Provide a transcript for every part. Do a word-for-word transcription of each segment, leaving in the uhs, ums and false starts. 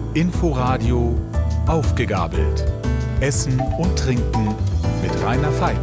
Inforadio Aufgegabelt. Essen und Trinken mit Rainer Veit.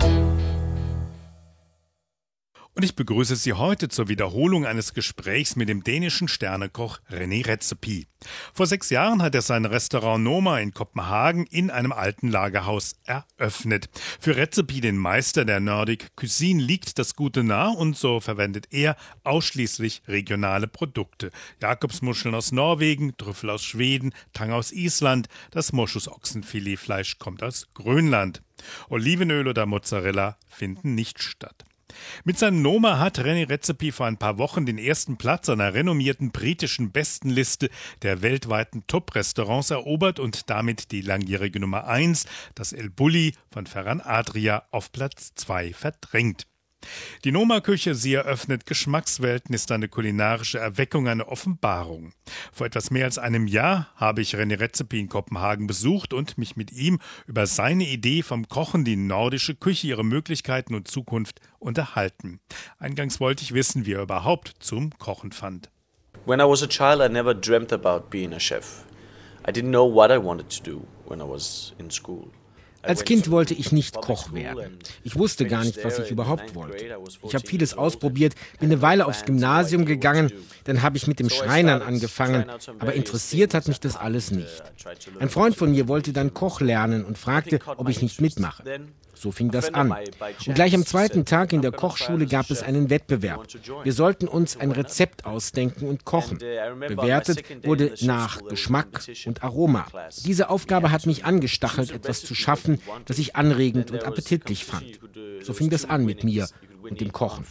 Und ich begrüße Sie heute zur Wiederholung eines Gesprächs mit dem dänischen Sternekoch René Redzepi. Vor sechs Jahren hat er sein Restaurant Noma in Kopenhagen in einem alten Lagerhaus eröffnet. Für Redzepi, den Meister der Nordic Cuisine, liegt das Gute nah und so verwendet er ausschließlich regionale Produkte. Jakobsmuscheln aus Norwegen, Trüffel aus Schweden, Tang aus Island, das Moschus-Ochsenfiletfleisch kommt aus Grönland. Olivenöl oder Mozzarella finden nicht statt. Mit seinem Noma hat René Redzepi vor ein paar Wochen den ersten Platz einer renommierten britischen Bestenliste der weltweiten Top-Restaurants erobert und damit die langjährige Nummer eins, das El Bulli von Ferran Adria, auf Platz zwei verdrängt. Die Noma-Küche, sie eröffnet Geschmackswelten, ist eine kulinarische Erweckung, eine Offenbarung. Vor etwas mehr als einem Jahr habe ich René Redzepi in Kopenhagen besucht und mich mit ihm über seine Idee vom Kochen, die nordische Küche, ihre Möglichkeiten und Zukunft unterhalten. Eingangs wollte ich wissen, wie er überhaupt zum Kochen fand. When I was a child, I never dreamt about being a chef. I didn't know what I wanted to do when I was in school. Als Kind wollte ich nicht Koch werden. Ich wusste gar nicht, was ich überhaupt wollte. Ich habe vieles ausprobiert, bin eine Weile aufs Gymnasium gegangen, dann habe ich mit dem Schreinern angefangen, aber interessiert hat mich das alles nicht. Ein Freund von mir wollte dann Koch lernen und fragte, ob ich nicht mitmache. So fing das an. Und gleich am zweiten Tag in der Kochschule gab es einen Wettbewerb. Wir sollten uns ein Rezept ausdenken und kochen. Bewertet wurde nach Geschmack und Aroma. Diese Aufgabe hat mich angestachelt, etwas zu schaffen, das ich anregend und appetitlich fand. So fing das an mit mir und dem Kochen.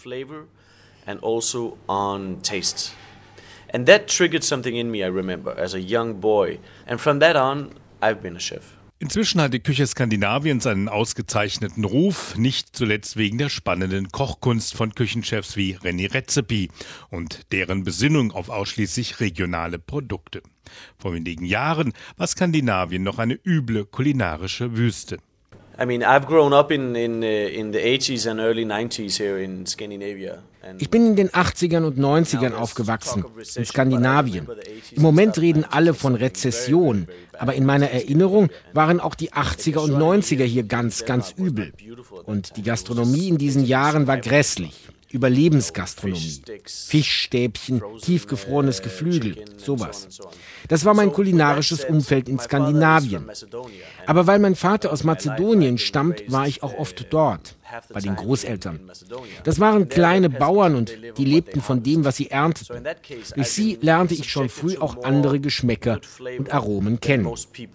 And that triggered something in me, I remember, as a young boy. And from that on, I've been a chef. Inzwischen hat die Küche Skandinaviens einen ausgezeichneten Ruf, nicht zuletzt wegen der spannenden Kochkunst von Küchenchefs wie René Redzepi und deren Besinnung auf ausschließlich regionale Produkte. Vor wenigen Jahren war Skandinavien noch eine üble kulinarische Wüste. I mean, I've grown up in in in the eighties and early nineties here in Scandinavia. Ich bin in den achtzigern und neunzigern aufgewachsen, in Skandinavien. Im Moment reden alle von Rezession, aber in meiner Erinnerung waren auch die achtziger und neunziger hier ganz, ganz übel. Und die Gastronomie in diesen Jahren war grässlich. Überlebensgastronomie. Fischstäbchen, tiefgefrorenes Geflügel, sowas. Das war mein kulinarisches Umfeld in Skandinavien. Aber weil mein Vater aus Mazedonien stammt, war ich auch oft dort, bei den Großeltern. Das waren kleine Bauern und die lebten von dem, was sie ernteten. Durch sie lernte ich schon früh auch andere Geschmäcker und Aromen kennen.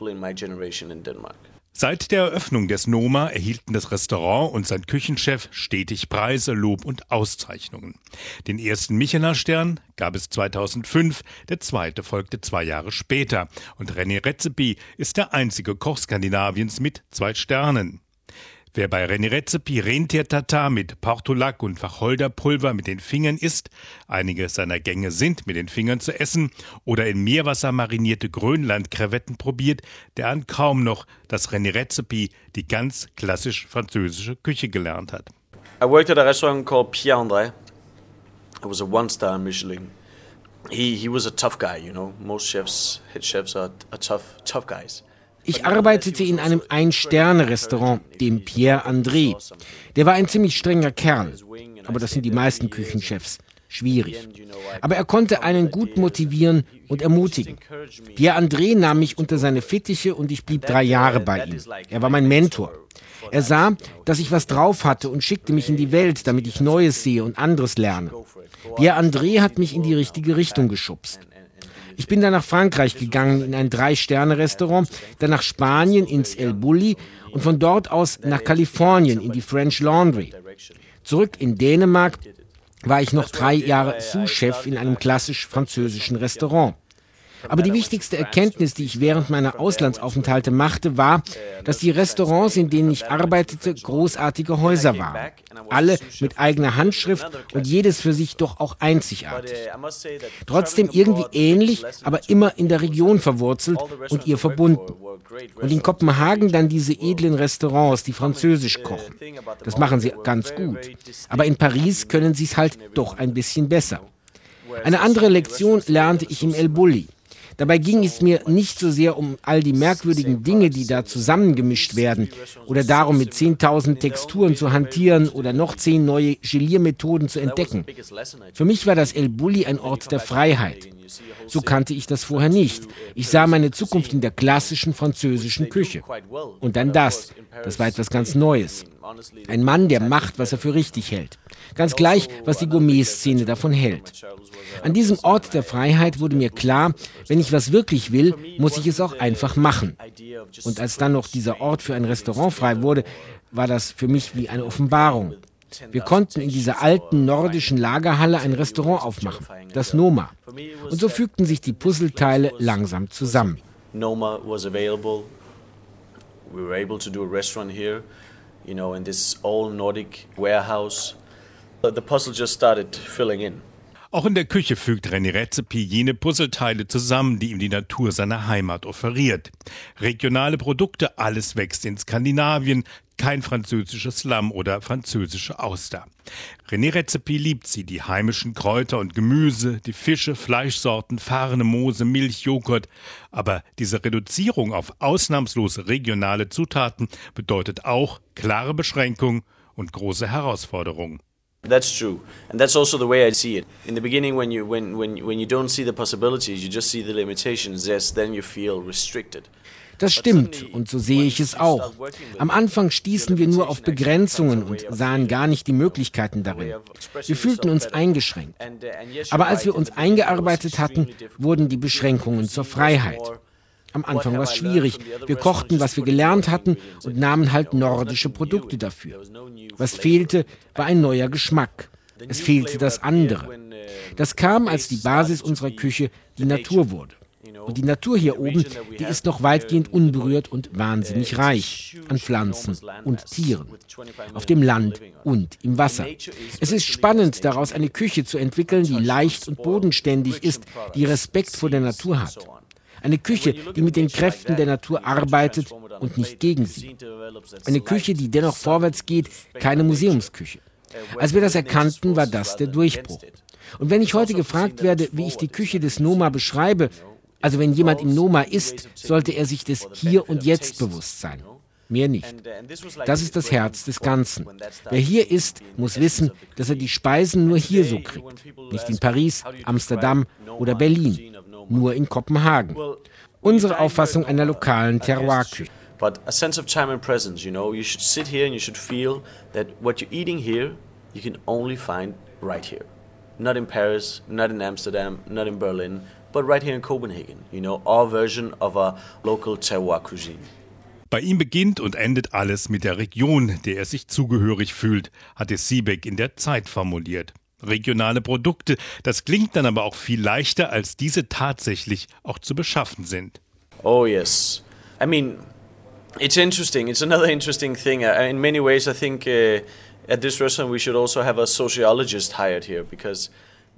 Seit der Eröffnung des Noma erhielten das Restaurant und sein Küchenchef stetig Preise, Lob und Auszeichnungen. Den ersten Michelin-Stern gab es zweitausendfünf, der zweite folgte zwei Jahre später. Und René Redzepi ist der einzige Koch Skandinaviens mit zwei Sternen. Wer bei René Redzepi Rentier-Tatar mit Portulak und Wacholderpulver mit den Fingern isst, einige seiner Gänge sind mit den Fingern zu essen, oder in Meerwasser marinierte Grönland-Krevetten probiert, der ahnt kaum noch, dass René Redzepi die ganz klassisch französische Küche gelernt hat. I worked at a restaurant called Pierre André. It was a one-star Michelin. He he was a tough guy, you know. Most chefs, head chefs are, are tough tough guys. Ich arbeitete in einem Ein-Sterne-Restaurant, dem Pierre André. Der war ein ziemlich strenger Kerl, aber das sind die meisten Küchenchefs. Schwierig. Aber er konnte einen gut motivieren und ermutigen. Pierre André nahm mich unter seine Fittiche und ich blieb drei Jahre bei ihm. Er war mein Mentor. Er sah, dass ich was drauf hatte und schickte mich in die Welt, damit ich Neues sehe und anderes lerne. Pierre André hat mich in die richtige Richtung geschubst. Ich bin dann nach Frankreich gegangen in ein Drei-Sterne-Restaurant, dann nach Spanien ins El Bulli und von dort aus nach Kalifornien in die French Laundry. Zurück in Dänemark war ich noch drei Jahre Sous-Chef in einem klassisch französischen Restaurant. Aber die wichtigste Erkenntnis, die ich während meiner Auslandsaufenthalte machte, war, dass die Restaurants, in denen ich arbeitete, großartige Häuser waren. Alle mit eigener Handschrift und jedes für sich doch auch einzigartig. Trotzdem irgendwie ähnlich, aber immer in der Region verwurzelt und ihr verbunden. Und in Kopenhagen dann diese edlen Restaurants, die französisch kochen. Das machen sie ganz gut. Aber in Paris können sie es halt doch ein bisschen besser. Eine andere Lektion lernte ich im El Bulli. Dabei ging es mir nicht so sehr um all die merkwürdigen Dinge, die da zusammengemischt werden, oder darum, mit zehntausend Texturen zu hantieren oder noch zehn neue Geliermethoden zu entdecken. Für mich war das El Bulli ein Ort der Freiheit. So kannte ich das vorher nicht. Ich sah meine Zukunft in der klassischen französischen Küche. Und dann das. Das war etwas ganz Neues. Ein Mann, der macht, was er für richtig hält. Ganz gleich, was die Gourmet-Szene davon hält. An diesem Ort der Freiheit wurde mir klar, wenn ich was wirklich will, muss ich es auch einfach machen. Und als dann noch dieser Ort für ein Restaurant frei wurde, war das für mich wie eine Offenbarung. Wir konnten in dieser alten nordischen Lagerhalle ein Restaurant aufmachen, das Noma. Und so fügten sich die Puzzleteile langsam zusammen. Noma was available. We were able to do a restaurant here, you know, in this old Nordic warehouse. The puzzle just started filling in. Auch in der Küche fügt René Redzepi jene Puzzleteile zusammen, die ihm die Natur seiner Heimat offeriert. Regionale Produkte, alles wächst in Skandinavien, kein französisches Lamm oder französische Auster. René Redzepi liebt sie, die heimischen Kräuter und Gemüse, die Fische, Fleischsorten, Farne, Moose, Milch, Joghurt. Aber diese Reduzierung auf ausnahmslos regionale Zutaten bedeutet auch klare Beschränkung und große Herausforderungen. That's true, and that's also the way I see it. In the beginning, when you when when when you don't see the possibilities, you just see the limitations. Yes, then you feel restricted. Das stimmt, und so sehe ich es auch. Am Anfang stießen wir nur auf Begrenzungen und sahen gar nicht die Möglichkeiten darin. Wir fühlten uns eingeschränkt. Aber als wir uns eingearbeitet hatten, wurden die Beschränkungen zur Freiheit. Am Anfang war es schwierig. Wir kochten, was wir gelernt hatten, und nahmen halt nordische Produkte dafür. Was fehlte, war ein neuer Geschmack. Es fehlte das andere. Das kam, als die Basis unserer Küche die Natur wurde. Und die Natur hier oben, die ist noch weitgehend unberührt und wahnsinnig reich an Pflanzen und Tieren, auf dem Land und im Wasser. Es ist spannend, daraus eine Küche zu entwickeln, die leicht und bodenständig ist, die Respekt vor der Natur hat. Eine Küche, die mit den Kräften der Natur arbeitet und nicht gegen sie. Eine Küche, die dennoch vorwärts geht, keine Museumsküche. Als wir das erkannten, war das der Durchbruch. Und wenn ich heute gefragt werde, wie ich die Küche des Noma beschreibe, also wenn jemand im Noma isst, sollte er sich des Hier und Jetzt bewusst sein. Mehr nicht. Das ist das Herz des Ganzen. Wer hier isst, muss wissen, dass er die Speisen nur hier so kriegt. Nicht in Paris, Amsterdam oder Berlin. Nur in Kopenhagen. Unsere Auffassung einer lokalen Terroir-Küche. But a sense of time and presence, you know, you should sit here and you should feel that what you're eating here, you can only find right here. Not in Paris, not in Amsterdam, not in Berlin, but right here in Copenhagen, you know, our version of a local terroir cuisine. Bei ihm beginnt und endet alles mit der Region, der er sich zugehörig fühlt, hatte Siebeck in der Zeit formuliert. Regionale Produkte, das klingt dann aber auch viel leichter, als diese tatsächlich auch zu beschaffen sind. Oh yes, I mean, it's interesting. It's another interesting thing. Uh, in many ways, I think uh, at this restaurant we should also have a sociologist hired here because.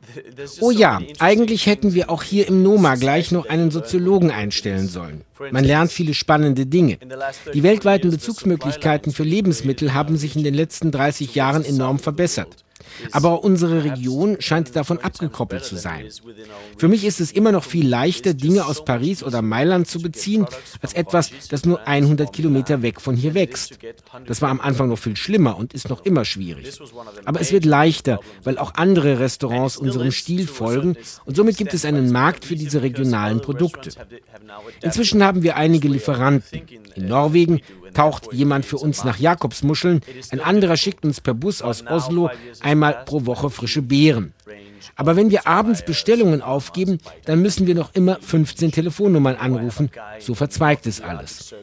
Oh ja, eigentlich hätten wir auch hier im Noma gleich noch einen Soziologen einstellen sollen. Man lernt viele spannende Dinge. Die weltweiten Bezugsmöglichkeiten für Lebensmittel haben sich in den letzten dreißig Jahren enorm verbessert. Aber unsere Region scheint davon abgekoppelt zu sein. Für mich ist es immer noch viel leichter, Dinge aus Paris oder Mailand zu beziehen, als etwas, das nur hundert Kilometer weg von hier wächst. Das war am Anfang noch viel schlimmer und ist noch immer schwierig. Aber es wird leichter, weil auch andere Restaurants unserem Stil folgen und somit gibt es einen Markt für diese regionalen Produkte. Inzwischen haben wir einige Lieferanten. In Norwegen taucht jemand für uns nach Jakobsmuscheln, ein anderer schickt uns per Bus aus Oslo einmal pro Woche frische Beeren. Aber wenn wir abends Bestellungen aufgeben, dann müssen wir noch immer fünfzehn Telefonnummern anrufen. So verzweigt es alles.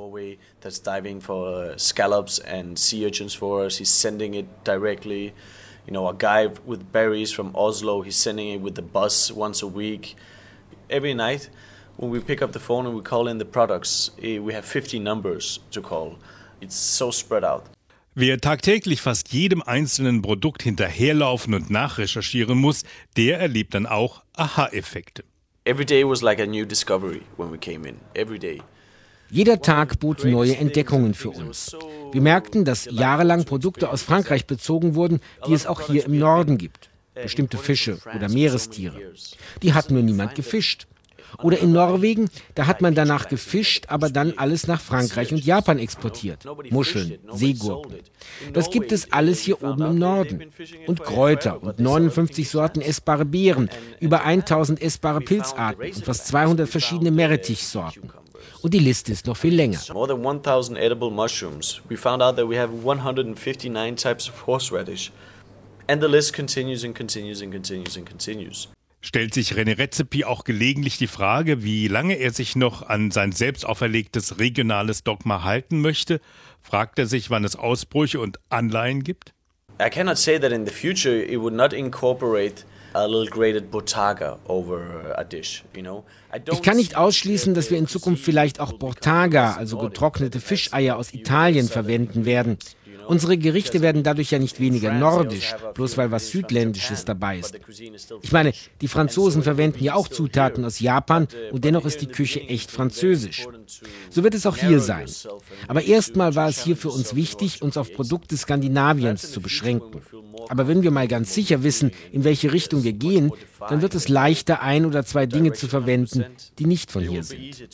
You know, a guy with berries from Oslo, he's sending it with the bus once a week. Every night, when we pick up the phone and we call in the products, we have fifty numbers to call. It's so spread out. Wer tagtäglich fast jedem einzelnen Produkt hinterherlaufen und nachrecherchieren muss, der erlebt dann auch Aha-Effekte. Every day was like a new discovery when we came in. Every day. Jeder Tag bot neue Entdeckungen für uns. Wir merkten, dass jahrelang Produkte aus Frankreich bezogen wurden, die es auch hier im Norden gibt. Bestimmte Fische oder Meerestiere. Die hat nur niemand gefischt. Oder in Norwegen, da hat man danach gefischt, aber dann alles nach Frankreich und Japan exportiert. Muscheln, Seegurken. Das gibt es alles hier oben im Norden. Und Kräuter und neunundfünfzig Sorten essbare Beeren, über tausend essbare Pilzarten und fast zweihundert verschiedene Meerrettichsorten. Und die Liste ist noch viel länger. More than one thousand edible mushrooms. We found out that we have one hundred fifty-nine types of horseradish. And the list continues and continues and continues and continues. Stellt sich René Redzepi auch gelegentlich die Frage, wie lange er sich noch an sein selbst auferlegtes regionales Dogma halten möchte? Fragt er sich, wann es Ausbrüche und Anleihen gibt? I cannot say that in the future it would not incorporate a little grated Bottarga over a dish, you know. Ich kann nicht ausschließen, dass wir in Zukunft vielleicht auch Bottarga, also getrocknete Fischeier aus Italien, verwenden werden. Unsere Gerichte werden dadurch ja nicht weniger nordisch, bloß weil was Südländisches dabei ist. Ich meine, die Franzosen verwenden ja auch Zutaten aus Japan und dennoch ist die Küche echt französisch. So wird es auch hier sein. Aber erstmal war es hier für uns wichtig, uns auf Produkte Skandinaviens zu beschränken. Aber wenn wir mal ganz sicher wissen, in welche Richtung wir gehen, dann wird es leichter, ein oder zwei Dinge zu verwenden, die nicht von hier sind.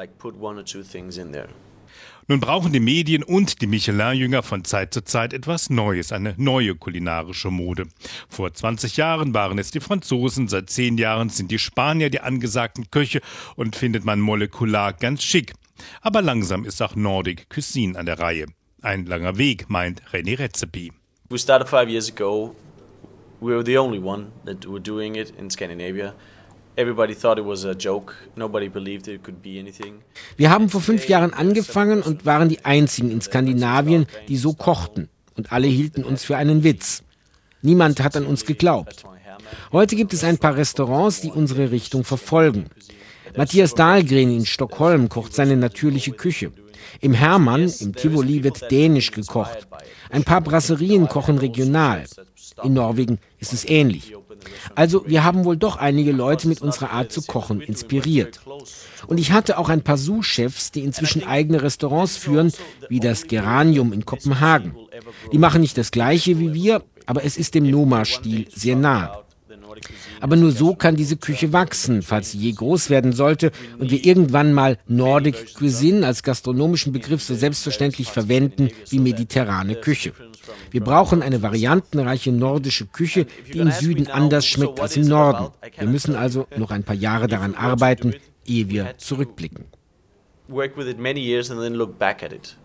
Nun brauchen die Medien und die Michelin-Jünger von Zeit zu Zeit etwas Neues, eine neue kulinarische Mode. Vor zwanzig Jahren waren es die Franzosen, seit zehn Jahren sind die Spanier die angesagten Köche und findet man molekular ganz schick. Aber langsam ist auch Nordic Cuisine an der Reihe. Ein langer Weg, meint René Redzepi. We started five years ago. We were the only one that were doing it in Scandinavia. Everybody thought it was a joke. Nobody believed it could be anything. Wir haben vor fünf Jahren angefangen und waren die einzigen in Skandinavien, die so kochten. Und alle hielten uns für einen Witz. Niemand hat an uns geglaubt. Heute gibt es ein paar Restaurants, die unsere Richtung verfolgen. Matthias Dahlgren in Stockholm kocht seine natürliche Küche. Im Hermann, im Tivoli, wird dänisch gekocht. Ein paar Brasserien kochen regional. In Norwegen ist es ähnlich. Also wir haben wohl doch einige Leute mit unserer Art zu kochen inspiriert. Und ich hatte auch ein paar Sous-Chefs, die inzwischen eigene Restaurants führen, wie das Geranium in Kopenhagen. Die machen nicht das Gleiche wie wir, aber es ist dem Noma-Stil sehr nah. Aber nur so kann diese Küche wachsen, falls sie je groß werden sollte und wir irgendwann mal Nordic Cuisine als gastronomischen Begriff so selbstverständlich verwenden wie mediterrane Küche. Wir brauchen eine variantenreiche nordische Küche, die im Süden anders schmeckt als im Norden. Wir müssen also noch ein paar Jahre daran arbeiten, ehe wir zurückblicken. Work with it many years and then look back at it.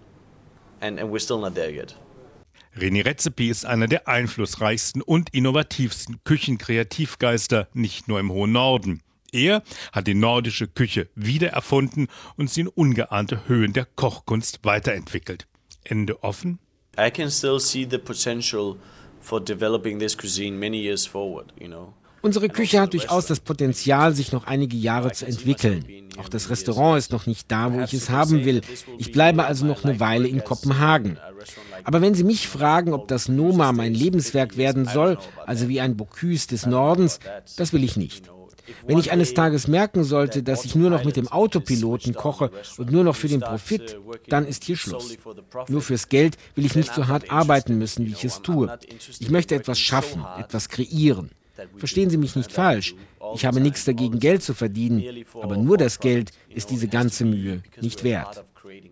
And, and we're still not there yet. René Redzepi ist einer der einflussreichsten und innovativsten Küchenkreativgeister, nicht nur im hohen Norden. Er hat die nordische Küche wiedererfunden und sie in ungeahnte Höhen der Kochkunst weiterentwickelt. Ende offen? I can still see the potential for developing this cuisine many years forward, you know. Unsere Küche hat durchaus das Potenzial, sich noch einige Jahre zu entwickeln. Auch das Restaurant ist noch nicht da, wo ich es haben will. Ich bleibe also noch eine Weile in Kopenhagen. Aber wenn Sie mich fragen, ob das Noma mein Lebenswerk werden soll, also wie ein Bocuse des Nordens, das will ich nicht. Wenn ich eines Tages merken sollte, dass ich nur noch mit dem Autopiloten koche und nur noch für den Profit, dann ist hier Schluss. Nur fürs Geld will ich nicht so hart arbeiten müssen, wie ich es tue. Ich möchte etwas schaffen, etwas kreieren. Verstehen Sie mich nicht falsch. Ich habe nichts dagegen, Geld zu verdienen, aber nur das Geld ist diese ganze Mühe nicht wert.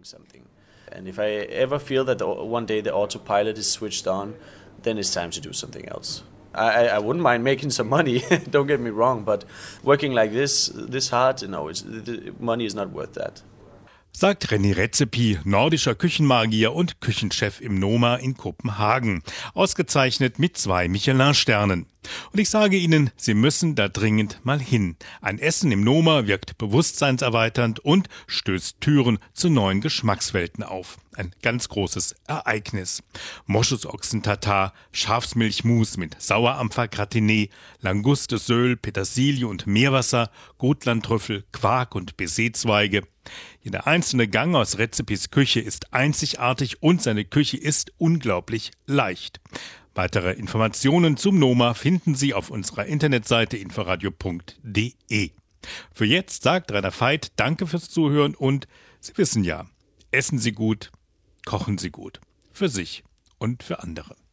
And if I ever feel that one day the autopilot is switched on, then it's time to do something else. I, I wouldn't mind making some money, don't get me wrong, but working like this, this hard, you know, it's, the money is not worth that. Sagt René Redzepi, nordischer Küchenmagier und Küchenchef im Noma in Kopenhagen. Ausgezeichnet mit zwei Michelin-Sternen. Und ich sage Ihnen, Sie müssen da dringend mal hin. Ein Essen im Noma wirkt bewusstseinserweiternd und stößt Türen zu neuen Geschmackswelten auf. Ein ganz großes Ereignis. Moschusochsen-Tatar, Schafsmilchmus mit Sauerampfer-Gratiné, Languste, Söl, Petersilie und Meerwasser, Gotlandtrüffel, Quark und Baiser-Zweige. Jeder einzelne Gang aus Redzepis Küche ist einzigartig und seine Küche ist unglaublich leicht. Weitere Informationen zum Noma finden Sie auf unserer Internetseite inforadio punkt de. Für jetzt sagt Rainer Veit Danke fürs Zuhören und Sie wissen ja, essen Sie gut, kochen Sie gut. Für sich und für andere.